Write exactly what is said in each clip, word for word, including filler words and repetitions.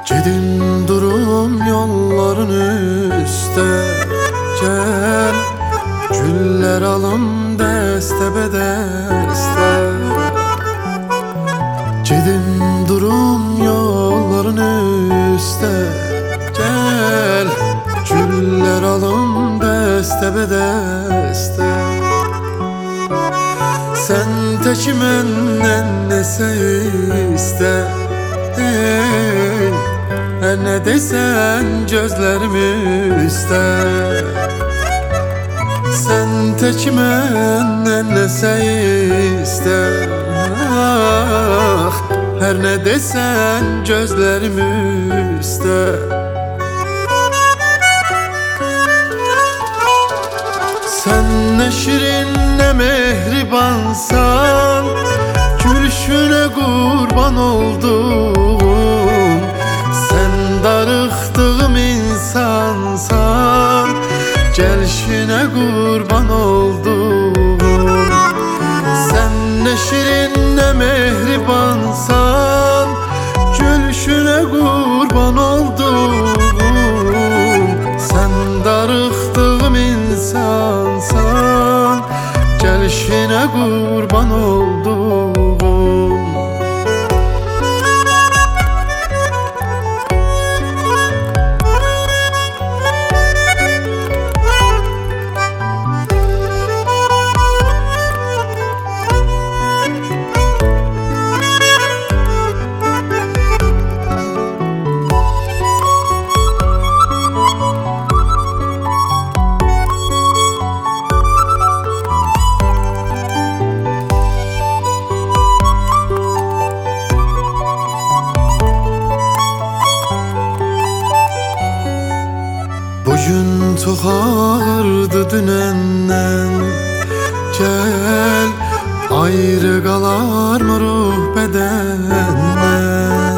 Gedim durum yolların üstte, gel güller alım deste bedeste. Gedim durum yolların üstte, gel güller alım deste bedeste. Sen teki menden nese iste, hey, her ne desen gözlerimi üste. Sen teki menden nese iste, ah, her ne desen gözlerimi üste. Sen ne şirin ne mehribansan, gülüşüne kurban oldum. Sen darıktığım insansan, gelişine kurban oldum. Sen ne şirin ne mehribansan, gülüşüne kurban oldum. Sen darıktığım insansan, gelişine kurban oldum. Bugün çok ağırdı dünenden, gel ayrı kalar mı ruh bedenden.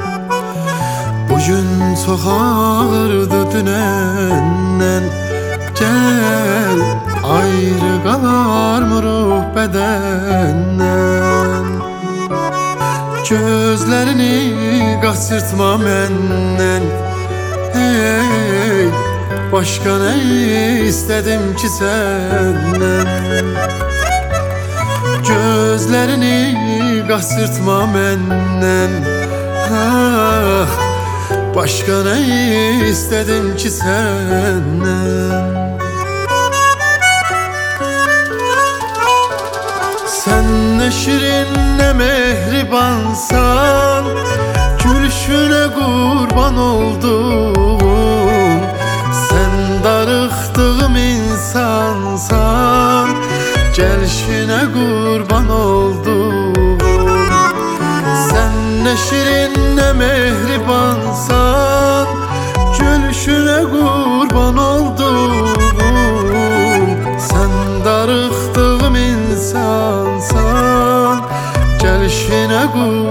Bugün çok ağırdı dünenden, gel ayrı kalar mı ruh bedenden. Gözlerini kaçırtma menden, hey, başka ne istedim ki senden? Gözlerini kaçırtma menden, ah, başka ne istedim ki senden? Sen ne şirin ne mehribansan, gülüşüne kurban oldum. Sen darıktığım insansan, gelişine kurban oldum. Sen ne şirin ne mehribansan, gülüşüne kurban oldum. Sen darıktığım insansan, gelişine kurban oldum.